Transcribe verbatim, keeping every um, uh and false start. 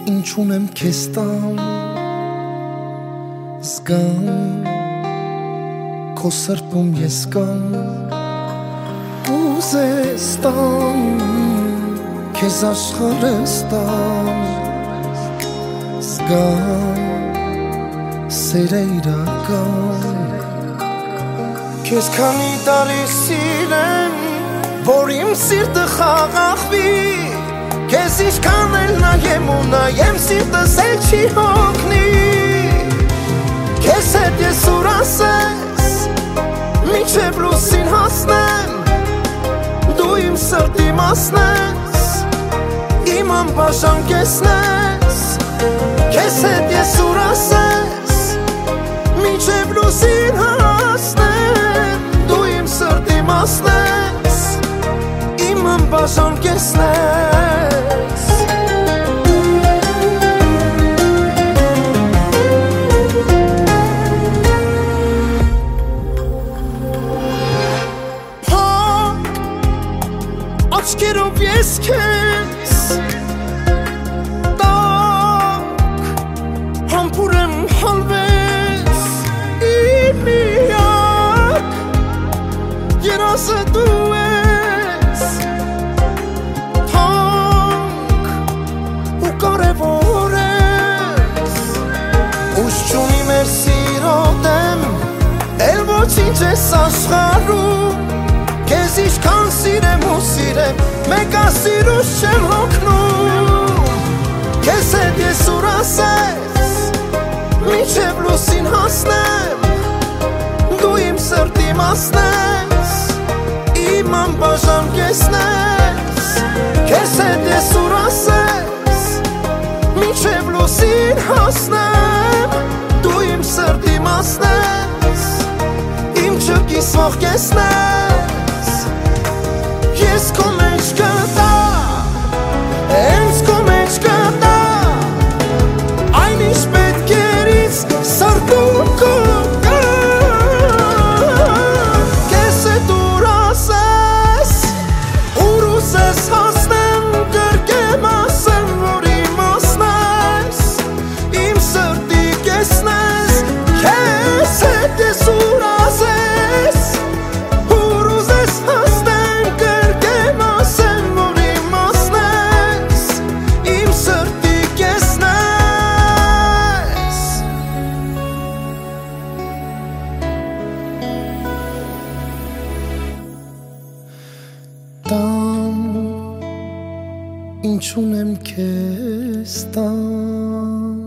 ինչ ունեմ քեզ տամ, զգամ քո սրտում ես կամ, ուզես տամ քեզ աշխարհս տամ, զգամ սերը իրական, քեզ քանի տարի սիրեմ, որ իմ սիրտը խաղաղվի, քեզ ինչքան էլ նայեմ ու նայեմ սիրտս էլ չի հոգնի, քեզ հետ ես ուր ասես, մինչև լուսին հասնեմ, դու իմ սրտի մասն ես, իմ անբաժան կեսն ես, քեզ հետ ես ուր ասես, մինչև լուսին հասնեմ, դու իմ սրտի մասն ես, իմ անբաժան կեսն ես. Աչքերով ես քեզ տակ, համբուր եմ հալվես իմ միակ, երազը դու ես, թանկ ու կարևոր ես, ուժ չունի մեր սիրո դեմ, էլ ոչինչ ես աշխարհում, քեզ ինչքան սիրեմ ու սիրեմ, մեկ ասիրուս չեմ հոգնում, քեզ հետ ես ուր ասես, մինչև լուսին հասնեմ, դու իմ սրտի մասն ես, իմ անբաժան կեսն ես, քեզ հետ ես ուր ասես, մինչև լուսին հասնեմ, դու իմ սրտի մասն ես, իմ չկիսվող կեսն ես. Ես քո մեջ կտա, հենց քո մեջ կտա, այն ինչ պետք էր ինձ սրտում կգա, քեզ հետ ուր ասես, ուր ուզես հասնեմ, կրկեմ ասեմ, որ իմասն ես, իմ սրտի կեսն ես, քեզ հետ ես ուր ասես, ուր ուզես հասնեմ, տամ, ինչ ունեմ քեզ տամ.